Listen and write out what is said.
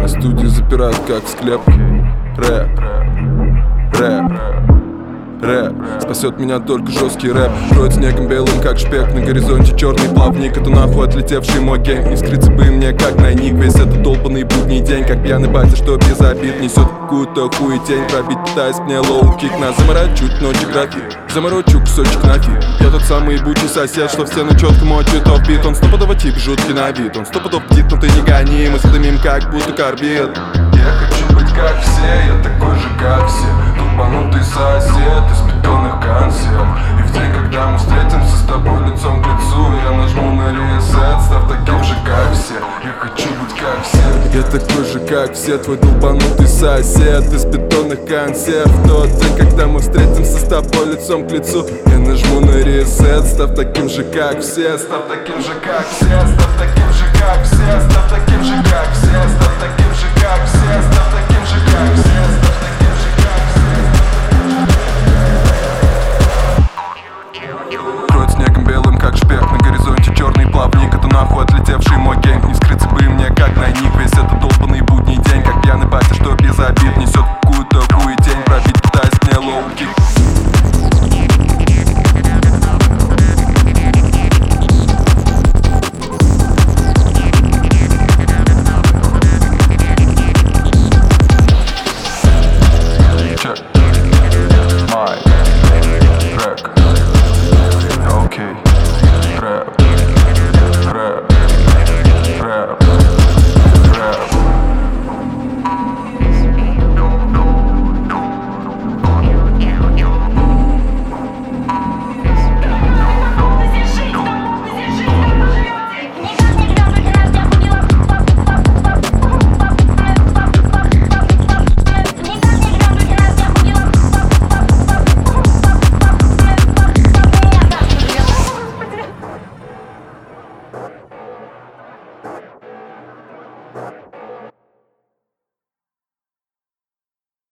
А студию запирают как в склеп. Рэп, рэп, рэп спасет меня только жесткий рэп. Кроет снегом белым, как шпек. На горизонте черный плавник, это нахуй отлетевший мой гейм. Не скрыться бы мне, как найник. Весь этот долбанный будний день, как пьяный батя, что без обид несет какую-то хуетень. Пробить пытаясь мне лоу-кик. На заморочуть ночи график, заморочу кусочек на фиг. Я тот самый ебучий сосед, что в стену четко мочит офбит. Он стопудово тип, жуткий на вид. Он стопудов птит, но ты не гони. Мы задымим, как будто корбит. Я хочу быть как все, я такой же, как все. Долбанутый сосед из бетонных консерв. И в день, когда мы встретимся с тобой лицом к лицу, я нажму на ресет, став таким же, как все. Я хочу быть как все. Я такой же, как все, твой долбанутый сосед из бетонных консерв. В тот день, когда мы встретимся с тобой лицом к лицу, я нажму на ресет, став таким же, как все. Став таким же, как все. Став таким же, как все.